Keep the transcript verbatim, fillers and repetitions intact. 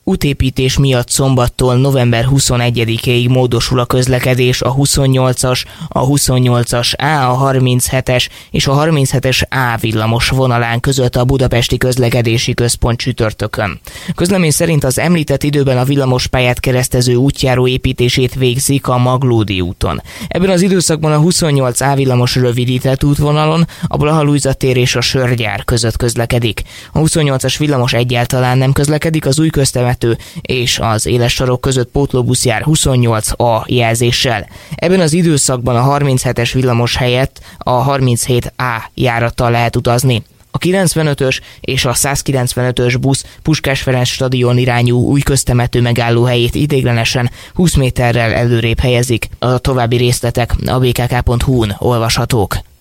Útépítés miatt szombattól november huszonegyedikéig módosul a közlekedés a huszonnyolcas, a huszonnyolcas á, a harminchetes és a harminchetes á villamos vonalán között a Budapesti Közlekedési Központ csütörtökön. Közlemény szerint az említett időben a villamospályát keresztező útjáró építését végzik a Maglódi úton. Ebben az időszakban a huszonnyolc á villamos rövidített útvonalon a Blaha-Lujza tér és a Sörgyár között közlekedik. A huszonnyolcas villamos egyáltalán nem közlekedik, az új köztemető és az éles sarok között pótlóbusz jár huszonnyolc á jelzéssel. Ebben az időszakban a harminchetes villamos helyett a harminchét á járattal lehet utazni. A kilencvenötös és a százkilencvenötös busz Puskás Ferenc stadion irányú új köztemető megállóhelyét ideiglenesen húsz méterrel előrébb helyezik. A további részletek a bé ká ká pont hú-n olvashatók.